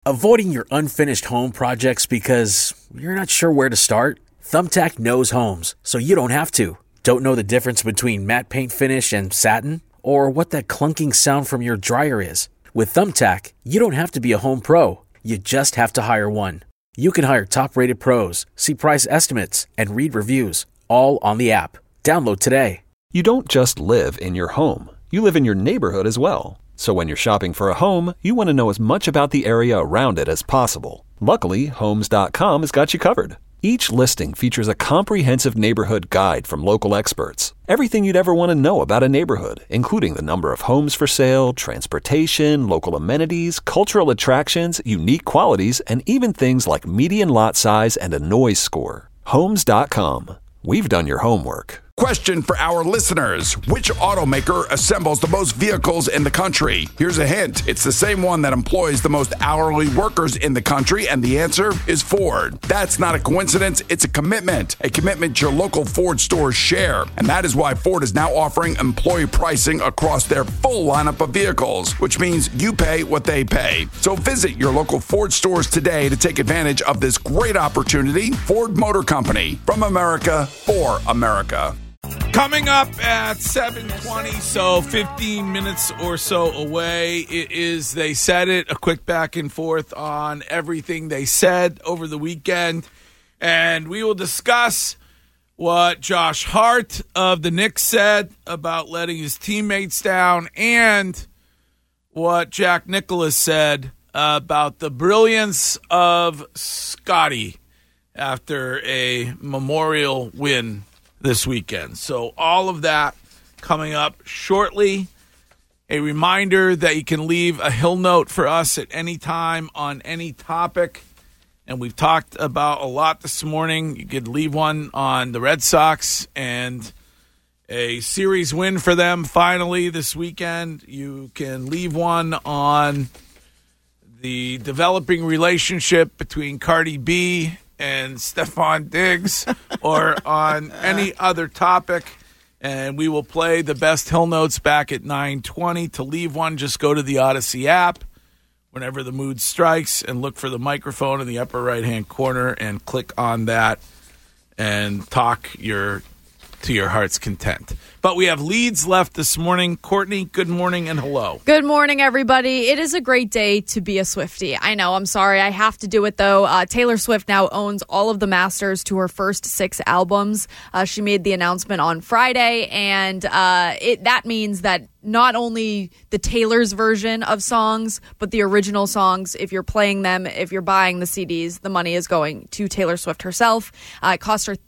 Avoiding your unfinished home projects because you're not sure where to start? Thumbtack knows homes, so you don't have to. Don't know the difference between matte paint finish and satin? Or what that clunking sound from your dryer is? With Thumbtack, you don't have to be a home pro. You just have to hire one. You can hire top-rated pros, see price estimates, and read reviews, all on the app. Download today. You don't just live in your home. You live in your neighborhood as well. So when you're shopping for a home, you want to know as much about the area around it as possible. Luckily, Homes.com has got you covered. Each listing features a comprehensive neighborhood guide from local experts. Everything you'd ever want to know about a neighborhood, including the number of homes for sale, transportation, local amenities, cultural attractions, unique qualities, and even things like median lot size and a noise score. Homes.com. We've done your homework. Question for our listeners. Which automaker assembles the most vehicles in the country? Here's a hint. It's the same one that employs the most hourly workers in the country, and the answer is Ford. That's not a coincidence. It's a commitment your local Ford stores share. And that is why Ford is now offering employee pricing across their full lineup of vehicles, which means you pay what they pay. So visit your local Ford stores today to take advantage of this great opportunity. Ford Motor Company, from America for America. Coming up at 7:20, so 15 minutes or so away, it is They Said It, a quick back and forth on everything they said over the weekend. And we will discuss what Josh Hart of the Knicks said about letting his teammates down and what Jack Nicklaus said about the brilliance of Scottie after a Memorial win this weekend. So all of that coming up shortly. A reminder that you can leave a Hill note for us at any time on any topic. And we've talked about a lot this morning. You could leave one on the Red Sox and a series win for them finally this weekend. You can leave one on the developing relationship between Cardi B and Stephon Diggs, or on any other topic, and we will play the best Hill Notes back at 9:20. To leave one, just go to the Odyssey app whenever the mood strikes and look for the microphone in the upper right-hand corner and click on that and talk to your heart's content. But we have leads left this morning. Courtney, good morning and hello. Good morning, everybody. It is a great day to be a Swiftie. I know, I'm sorry. I have to do it, though. Taylor Swift now owns all of the masters to her first 6 albums. She made the announcement on Friday, and that means that not only the Taylor's version of songs, but the original songs, if you're playing them, if you're buying the CDs, the money is going to Taylor Swift herself. It cost her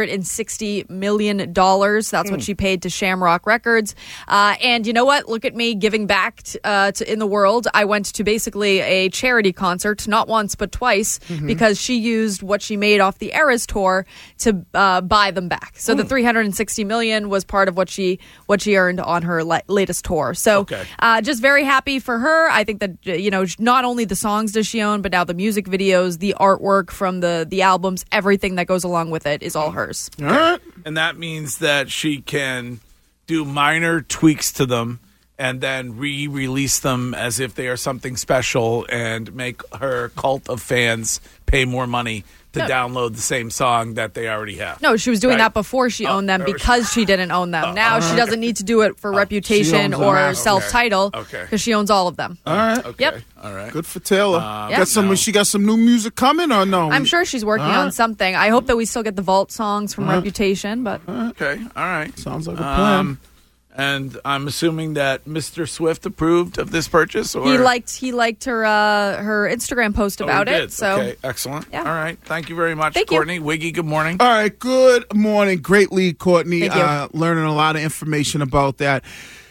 $360 million. That's what she paid to Shamrock Records. And you know what? Look at me giving back in the world. I went to basically a charity concert, not once, but twice, because she used what she made off the Eras tour to buy them back. So the $360 million was part of what she earned on her latest tour. So just very happy for her. I think that, not only the songs does she own, but now the music videos, the artwork from the albums, everything that goes along with it is all hers. All right. And that means that she can do minor tweaks to them and then re-release them as if they are something special and make her cult of fans pay more money to download the same song that they already have. No, she was doing that before she owned them because she didn't own them. Now she doesn't need to do it for reputation or self-title because she owns all of them. All right. Okay. Yep. All right. Good for Taylor. She got some new music coming or no? I'm sure she's working on something. I hope that we still get the Vault songs from Reputation. But okay. All right. Sounds like a plan. And I'm assuming that Mr. Swift approved of this purchase, or he liked her Instagram post about it. So okay, excellent. Yeah. All right, thank you very much, Thank Courtney. you. Wiggy, good morning. All right, good morning. Great lead, Courtney. Thank you. Learning a lot of information about that.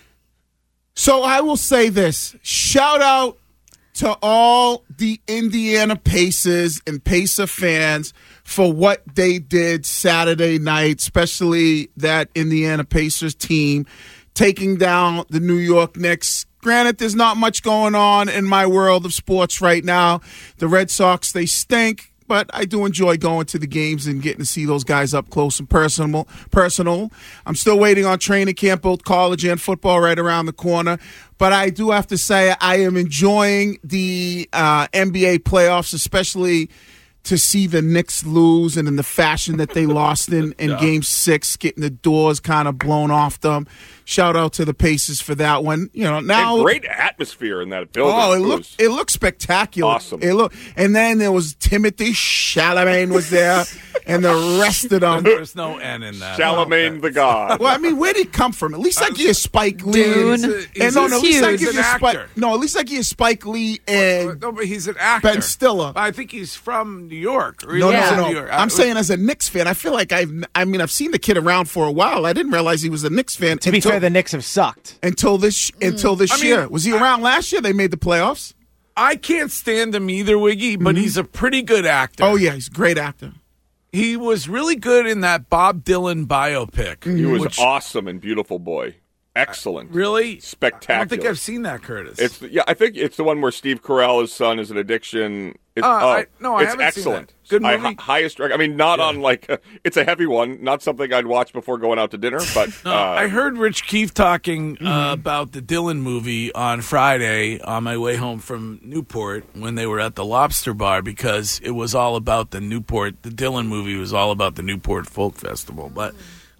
So I will say this: shout out to all the Indiana Pacers and Pacer fans for what they did Saturday night, especially that Indiana Pacers team taking down the New York Knicks. Granted, there's not much going on in my world of sports right now. The Red Sox, they stink. but I do enjoy going to the games and getting to see those guys up close and personal. I'm still waiting on training camp, both college and football, right around the corner. But I do have to say I am enjoying the NBA playoffs, especially to see the Knicks lose and in the fashion that they lost in Game 6, getting the doors kind of blown off them. Shout out to the Pacers for that one. Now a great atmosphere in that building. Oh, it looked spectacular. Awesome. And then there was Timothy Chalamet was there, and the rest of them. There's no N in that. Chalamet the God. Well, I mean, where did he come from? At least I give Spike Lee. Dune. At least I give an actor. at least I give Spike Lee and No, but he's an actor. Ben Stiller. I think he's from New York. Or he No, lives in no. New York. I'm saying as a Knicks fan, I feel like I've seen the kid around for a while. I didn't realize he was a Knicks fan. To be fair, the Knicks have sucked. Until this year. Was he around last year? They made the playoffs? I can't stand him either, Wiggy, but he's a pretty good actor. Oh, yeah, he's a great actor. He was really good in that Bob Dylan biopic. He was awesome in Beautiful Boy. Excellent. Really? Spectacular. I don't think I've seen that, Curtis. I think it's the one where Steve Carell's son is an addiction. I it's haven't excellent. seen that. Good movie? Highest. I mean, not on it's a heavy one. Not something I'd watch before going out to dinner. But I heard Rich Keefe talking about the Dylan movie on Friday on my way home from Newport when they were at the Lobster Bar because it was all about the Dylan movie was all about the Newport Folk Festival. But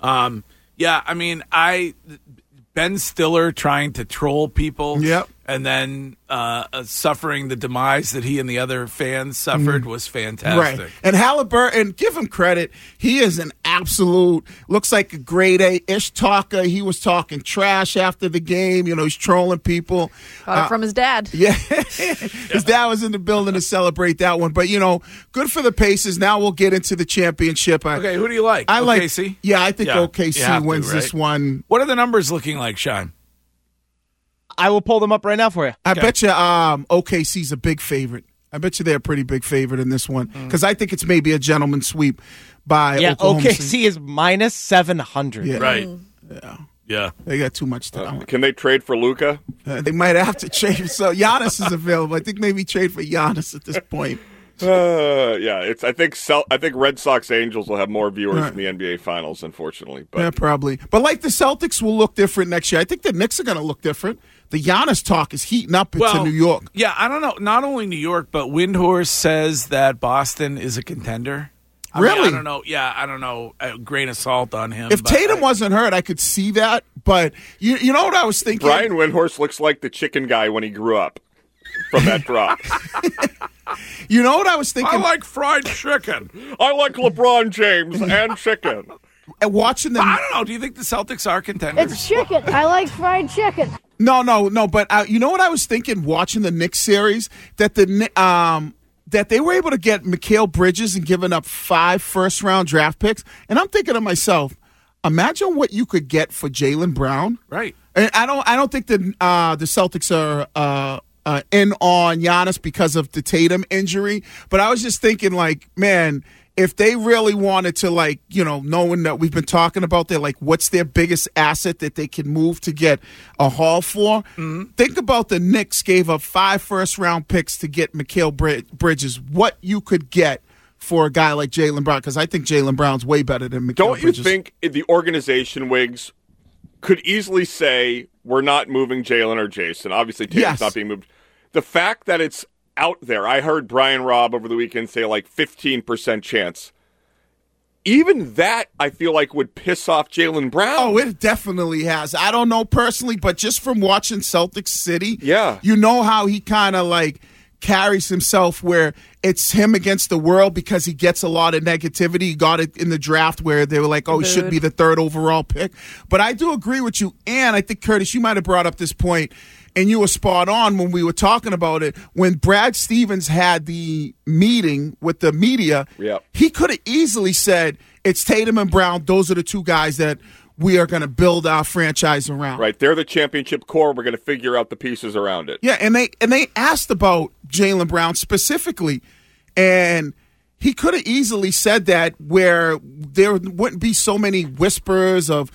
Ben Stiller trying to troll people. Yep. And then suffering the demise that he and the other fans suffered was fantastic. Right. And Halliburton, give him credit. He is an absolute, looks like a grade A-ish talker. He was talking trash after the game. He's trolling people. Got it from his dad. Yeah. His dad was in the building to celebrate that one. But, good for the Pacers. Now we'll get into the championship. Okay, who do you like? I like OKC? Yeah, I think You OKC have to, wins right? this one. What are the numbers looking like, Sean? I will pull them up right now for you. I bet you OKC's a big favorite. I bet you they're a pretty big favorite in this one because I think it's maybe a gentleman's sweep by Oklahoma OKC City. is minus 700. Yeah. Right. Yeah. They got too much talent. can they trade for Luka? They might have to trade. So Giannis is available. I think maybe trade for Giannis at this point. I think Red Sox Angels will have more viewers in the NBA Finals, unfortunately. But Yeah, probably. But like the Celtics will look different next year. I think the Knicks are going to look different. The Giannis talk is heating up into New York. Yeah, I don't know. Not only New York, but Windhorst says that Boston is a contender. Really? I don't know. Yeah, I don't know. A grain of salt on him. If Tatum wasn't hurt, I could see that. But you know what I was thinking? Brian Windhorst looks like the chicken guy when he grew up from that drop. You know what I was thinking? I like fried chicken. I like LeBron James and chicken. And watching them. I don't know. Do you think the Celtics are contenders? It's chicken. I like fried chicken. No. But you know what I was thinking watching the Knicks series? That that they were able to get Mikal Bridges and giving up 5 first-round draft picks. And I'm thinking to myself, imagine what you could get for Jaylen Brown. Right. And I don't think the Celtics are in on Giannis because of the Tatum injury. But I was just thinking, like, man, if they really wanted to, like, knowing that we've been talking about that, like, what's their biggest asset that they can move to get a haul for? Mm-hmm. Think about the Knicks gave up 5 first-round picks to get Mikal Bridges. What you could get for a guy like Jaylen Brown, because I think Jaylen Brown's way better than Mikal Bridges. Don't you think the organization, Wiggs, could easily say, we're not moving Jaylen or Jason? Obviously, Tatum's not being moved. The fact that it's out there, I heard Brian Robb over the weekend say like 15% chance. Even that, I feel like, would piss off Jaylen Brown. Oh, it definitely has. I don't know personally, but just from watching Celtics City, yeah, you know how he kind of like carries himself where it's him against the world because he gets a lot of negativity. He got it in the draft where they were like, oh, he should be the 3rd overall pick. But I do agree with you. And I think, Curtis, you might have brought up this point, and you were spot on when we were talking about it. When Brad Stevens had the meeting with the media, he could have easily said, it's Tatum and Brown. Those are the 2 guys that we are going to build our franchise around. Right. They're the championship core. We're going to figure out the pieces around it. Yeah, and they asked about Jaylen Brown specifically, and he could have easily said that where there wouldn't be so many whispers of,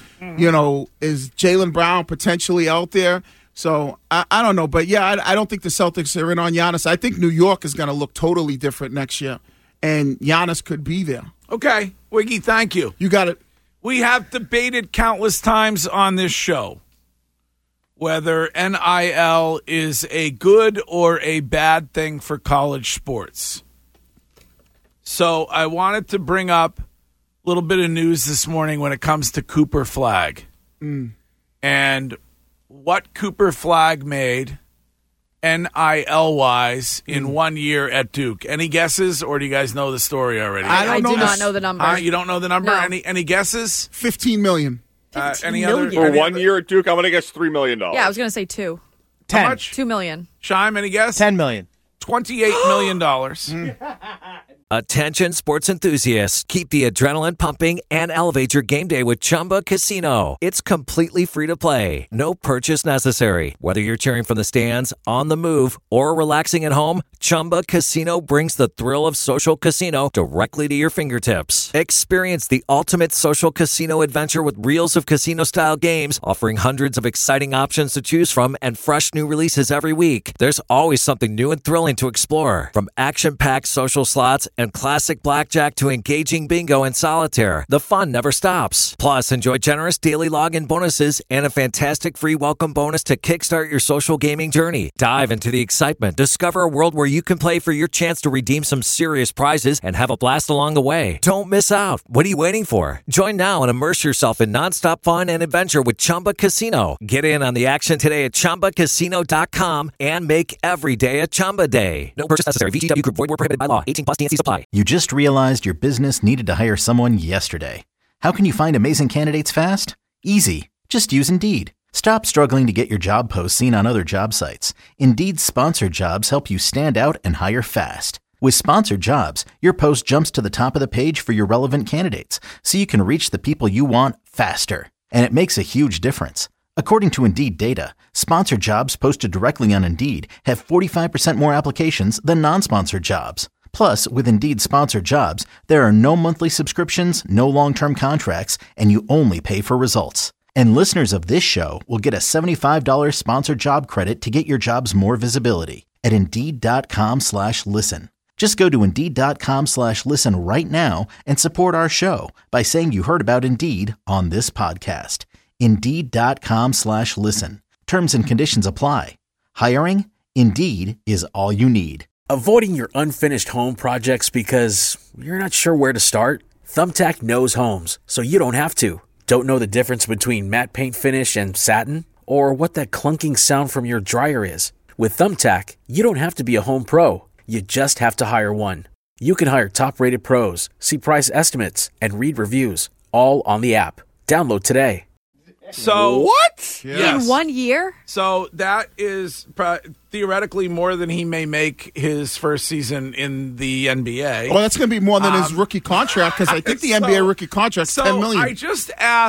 is Jaylen Brown potentially out there? So, I don't know. But, yeah, I don't think the Celtics are in on Giannis. I think New York is going to look totally different next year. and Giannis could be there. Okay, Wiggy, thank you. You got it. We have debated countless times on this show whether NIL is a good or a bad thing for college sports. So I wanted to bring up a little bit of news this morning when it comes to Cooper Flagg and what Cooper Flagg made NIL-wise in 1 year at Duke. Any guesses, or do you guys know the story already? I do not know the number. You don't know the number? No. Any guesses? $15 million. Any other? For 1 year at Duke, I'm going to guess $3 million. Yeah, I was going to say 2. 10. How much? $2 million. Shime, any guess? $10 million. $28 million. Attention sports enthusiasts, keep the adrenaline pumping and elevate your game day with Chumba Casino. It's completely free to play. No purchase necessary. Whether you're cheering from the stands, on the move, or relaxing at home, Chumba Casino brings the thrill of social casino directly to your fingertips. Experience the ultimate social casino adventure with reels of casino-style games, offering hundreds of exciting options to choose from and fresh new releases every week. There's always something new and thrilling to explore. From action-packed social slots and classic blackjack to engaging bingo and solitaire, the fun never stops. Plus, enjoy generous daily login bonuses and a fantastic free welcome bonus to kickstart your social gaming journey. Dive into the excitement. Discover a world where you can play for your chance to redeem some serious prizes and have a blast along the way. Don't miss out. What are you waiting for? Join now and immerse yourself in nonstop fun and adventure with Chumba Casino. Get in on the action today at ChumbaCasino.com and make every day a Chumba day. No purchase necessary. VGW Group. Void where prohibited by law. 18+ TNCs apply. You just realized your business needed to hire someone yesterday. How can you find amazing candidates fast? Easy. Just use Indeed. Stop struggling to get your job posts seen on other job sites. Indeed's sponsored jobs help you stand out and hire fast. With sponsored jobs, your post jumps to the top of the page for your relevant candidates, so you can reach the people you want faster. And it makes a huge difference. According to Indeed data, sponsored jobs posted directly on Indeed have 45% more applications than non-sponsored jobs. Plus, with Indeed sponsored jobs, there are no monthly subscriptions, no long-term contracts, and you only pay for results. And listeners of this show will get a $75 sponsored job credit to get your jobs more visibility at Indeed.com/listen. Just go to Indeed.com/listen right now and support our show by saying you heard about Indeed on this podcast. Indeed.com/listen. Terms and conditions apply. Hiring? Indeed is all you need. Avoiding your unfinished home projects because you're not sure where to start? Thumbtack knows homes, so you don't have to. Don't know the difference between matte paint finish and satin? Or what that clunking sound from your dryer is? With Thumbtack, you don't have to be a home pro. You just have to hire one. You can hire top-rated pros, see price estimates, and read reviews, all on the app. Download today. So what? Yes. In 1 year? So that is theoretically more than he may make his first season in the NBA. Well, that's going to be more than his rookie contract because I think the NBA rookie contract's $10 million. I just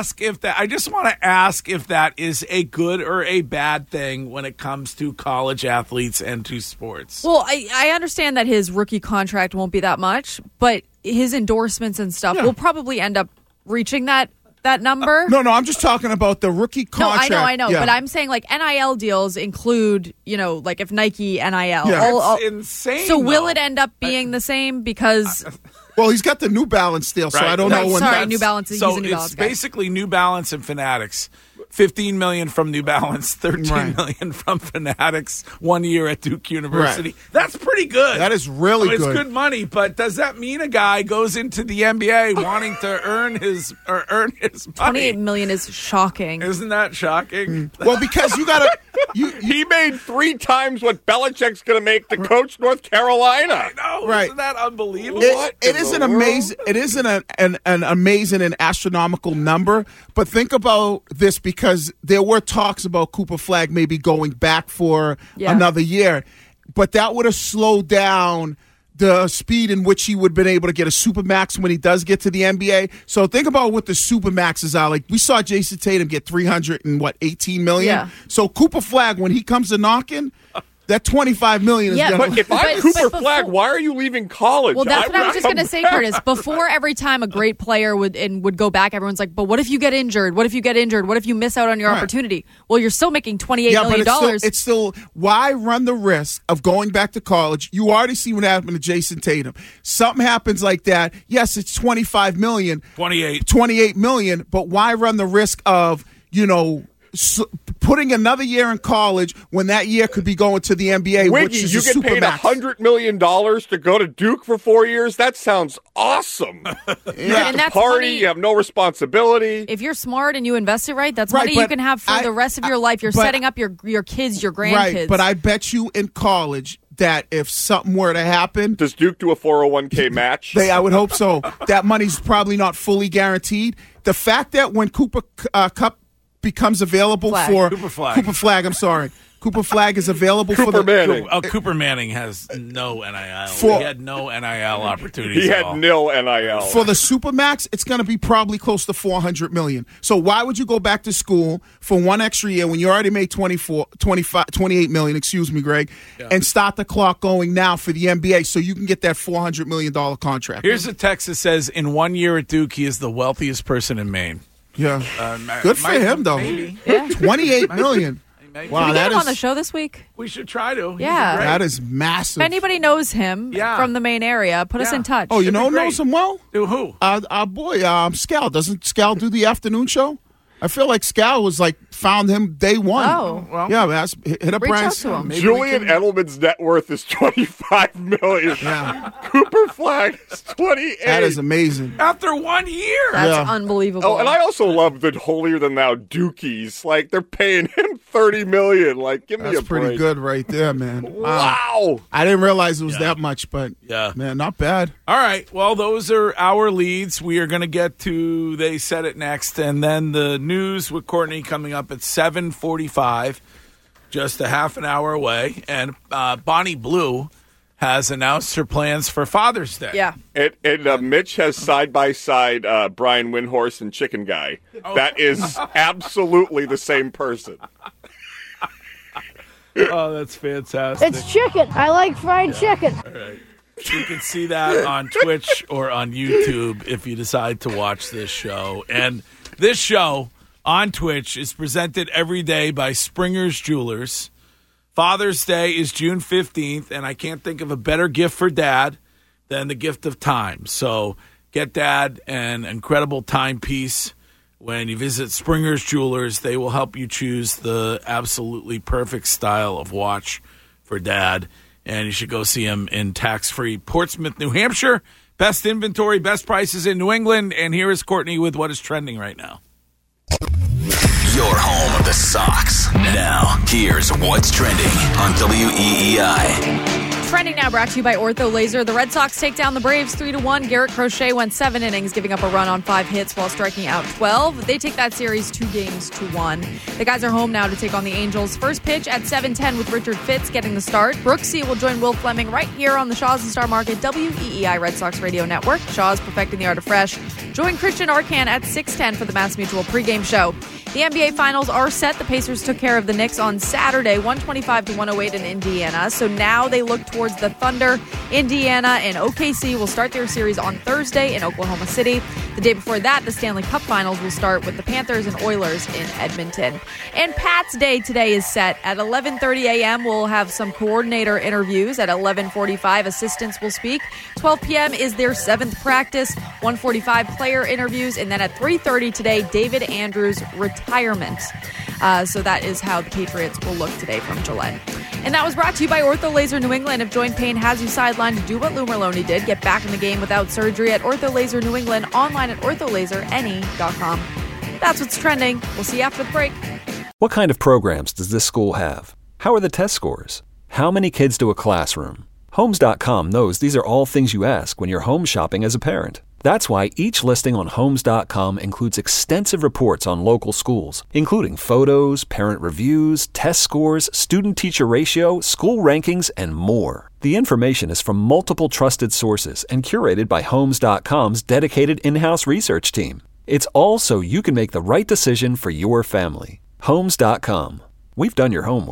want to ask if that is a good or a bad thing when it comes to college athletes and to sports. Well, I understand that his rookie contract won't be that much, but his endorsements and stuff will probably end up reaching that number. No, I'm just talking about the rookie contract. No, I know, Yeah. but I'm saying like NIL deals include, like if Nike NIL. Yeah. It's insane. So will though. it end up being the same because? Well, he's got the New Balance deal, so Right. I don't know when Sorry, that's... New Balance. He's So a New Balance it's guy. basically New Balance and Fanatics. $15 million from New Balance, $13 million from Fanatics, 1 year at Duke University. Right. That's pretty good. That is really It's good. good money, but does that mean a guy goes into the NBA wanting to earn his money? $28 million is shocking. Isn't that shocking? Well, because you got to... He made 3 times what Belichick's going to make to coach North Carolina. No, Right. isn't that unbelievable? It is an amazing. It isn't an amazing and astronomical number. But think about this, because there were talks about Cooper Flagg maybe going back for another year, but that would have slowed down the speed in which he would have been able to get a supermax when he does get to the NBA. So think about what the supermaxes are. Like we saw Jason Tatum get $318 million. Yeah. So Cooper Flagg, when he comes to knocking, That $25 million is Yeah, going But if I'm Cooper Flagg, why are you leaving college? Well, that's what I was just going to say, Curtis. Before every time a great player would go back, everyone's like, but what if you get injured? What if you get injured? What if you miss out on your opportunity? Well, you're still making $28 million. But it's still, why run the risk of going back to college? You already see what happened to Jason Tatum. Something happens like that. Yes, it's $25 million. 28 million, but why run the risk of, putting another year in college when that year could be going to the NBA, Wiggy, which is you a get paid $100 million to go to Duke for 4 years? That sounds awesome. You get And to that's party, money- you have no responsibility. If you're smart and you invest it right, that's Right, money you but can have for the rest of your life. You're setting up your kids, your grandkids. Right, but I bet you in college that if something were to happen, does Duke do a 401k match? I would hope so. That money's probably not fully guaranteed. The fact that when Cooper Cup becomes available for Cooper Flagg, I'm sorry. Cooper Flagg is available for Cooper Manning. Cooper Manning has no NIL. He had no NIL opportunities. He at had all. nil NIL. For the Supermax, it's going to be probably close to $400 million. So why would you go back to school for one extra year when you already made $28 million, excuse me, Greg, and start the clock going now for the NBA so you can get that $400 million contract? Here's a text that says, in 1 year at Duke, he is the wealthiest person in Maine. Yeah. Good for him, though. Maybe. Yeah. $28 million. Wow, Did we that get him is on the show this week? We should try to. Yeah. that is massive. If anybody knows him from the main area, put us in touch. Oh, you knows him well? Who? Our boy, Scal. Doesn't Scal do the afternoon show? I feel like Scal was found him day one. Oh. Well, yeah, hit up reach Brian. out to him. Julian Edelman's net worth is $25 million. Yeah. Cooper Flagg is 28. That is amazing. After 1 year. That's unbelievable. Oh, and I also love the holier than thou Dukies. They're paying him $30 million. Give me a break. That's pretty good right there, man. Wow. I didn't realize it was that much, but man, not bad. All right. Well, those are our leads. We are going to get to They Said It next, and then the news with Courtney coming up at 7:45, just a half an hour away. And Bonnie Blue has announced her plans for Father's Day. Yeah. And Mitch has side-by-side Brian Windhorse and Chicken Guy. Oh. That is absolutely the same person. Oh, that's fantastic. It's chicken. I like fried chicken. All right. You can see that on Twitch or on YouTube if you decide to watch this show. And this show on Twitch is presented every day by Springer's Jewelers. Father's Day is June 15th, and I can't think of a better gift for Dad than the gift of time. So get Dad an incredible timepiece. When you visit Springer's Jewelers, they will help you choose the absolutely perfect style of watch for Dad. And you should go see him in tax-free Portsmouth, New Hampshire. Best inventory, best prices in New England. And here is Courtney with what is trending right now. Your home of the Sox. Now, here's what's trending on WEEI. Trending now brought to you by Ortho Laser. The Red Sox take down the Braves 3-1. Garrett Crochet went 7 innings, giving up a run on 5 hits while striking out 12. They take that series 2-1. The guys are home now to take on the Angels. First pitch at 7:10 with Richard Fitz getting the start. Brooksy will join Will Fleming right here on the Shaw's and Star Market WEEI Red Sox Radio Network. Shaw's perfecting the art of fresh. Join Christian Arcan at 6:10 for the Mass Mutual pregame show. The NBA Finals are set. The Pacers took care of the Knicks on Saturday, 125-108 in Indiana. So now they look towards the Thunder. Indiana and OKC will start their series on Thursday in Oklahoma City. The day before that, the Stanley Cup Finals will start with the Panthers and Oilers in Edmonton. And Pat's Day today is set. At 11:30 a.m., we'll have some coordinator interviews. At 11:45, assistants will speak. 12 p.m. is their 7th practice. 1:45, player interviews. And then at 3:30 today, David Andrews' retirement. So that is how the Patriots will look today from Gillette. And that was brought to you by Ortho Laser New England. If joint pain has you sidelined, do what Lou Merlone did. Get back in the game without surgery at Ortho Laser New England, online at ortholaserne.com. That's what's trending. We'll see you after the break. What kind of programs does this school have? How are the test scores? How many kids do a classroom? Homes.com knows these are all things you ask when you're home shopping as a parent. That's why each listing on Homes.com includes extensive reports on local schools, including photos, parent reviews, test scores, student-teacher ratio, school rankings, and more. The information is from multiple trusted sources and curated by Homes.com's dedicated in-house research team. It's all so you can make the right decision for your family. Homes.com. We've done your homework.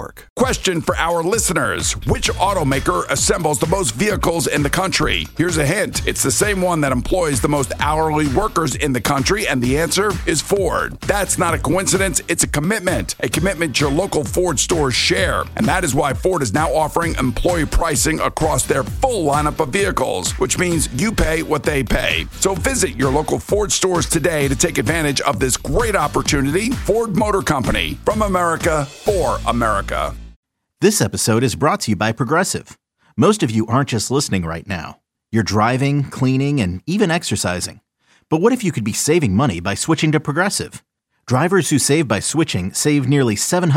Question for our listeners. Which automaker assembles the most vehicles in the country? Here's a hint. It's the same one that employs the most hourly workers in the country, and the answer is Ford. That's not a coincidence. It's a commitment your local Ford stores share. And that is why Ford is now offering employee pricing across their full lineup of vehicles, which means you pay what they pay. So visit your local Ford stores today to take advantage of this great opportunity. Ford Motor Company, from America for America. This episode is brought to you by Progressive. Most of you aren't just listening right now. You're driving, cleaning, and even exercising. But what if you could be saving money by switching to Progressive? Drivers who save by switching save nearly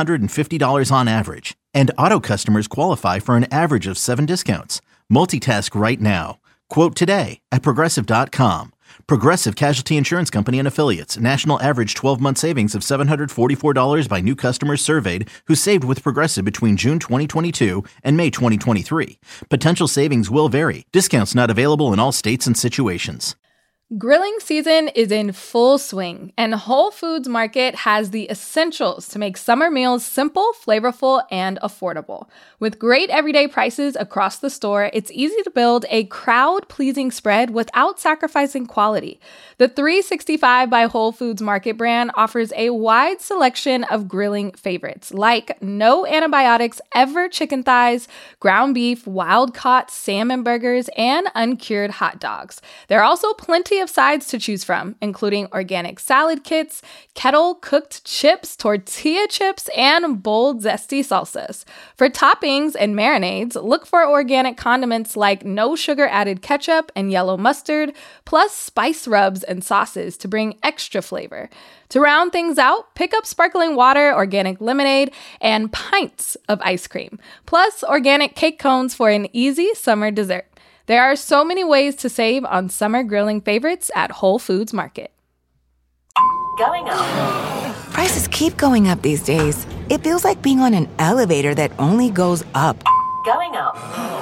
$750 on average. And auto customers qualify for an average of 7 discounts. Multitask right now. Quote today at Progressive.com. Progressive Casualty Insurance Company and Affiliates. National average 12-month savings of $744 by new customers surveyed who saved with Progressive between June 2022 and May 2023. Potential savings will vary. Discounts not available in all states and situations. Grilling season is in full swing, and Whole Foods Market has the essentials to make summer meals simple, flavorful, and affordable. With great everyday prices across the store, it's easy to build a crowd-pleasing spread without sacrificing quality. The 365 by Whole Foods Market brand offers a wide selection of grilling favorites, like no antibiotics ever chicken thighs, ground beef, wild-caught salmon burgers, and uncured hot dogs. There are also plenty of sides to choose from, including organic salad kits, kettle-cooked chips, tortilla chips, and bold, zesty salsas. For toppings and marinades, look for organic condiments like no sugar-added ketchup and yellow mustard, plus spice rubs and sauces to bring extra flavor. To round things out, pick up sparkling water, organic lemonade, and pints of ice cream, plus organic cake cones for an easy summer dessert. There are so many ways to save on summer grilling favorites at Whole Foods Market. Going up. Prices keep going up these days. It feels like being on an elevator that only goes up. Going up.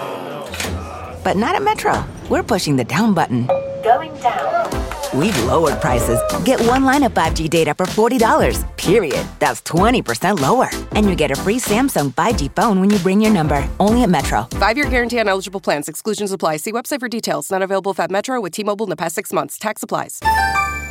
But not at Metro. We're pushing the down button. Going down. We've lowered prices. Get one line of 5G data for $40, period. That's 20% lower. And you get a free Samsung 5G phone when you bring your number. Only at Metro. 5-year guarantee on eligible plans. Exclusions apply. See website for details. Not available at Metro with T-Mobile in the past 6 months. Tax applies.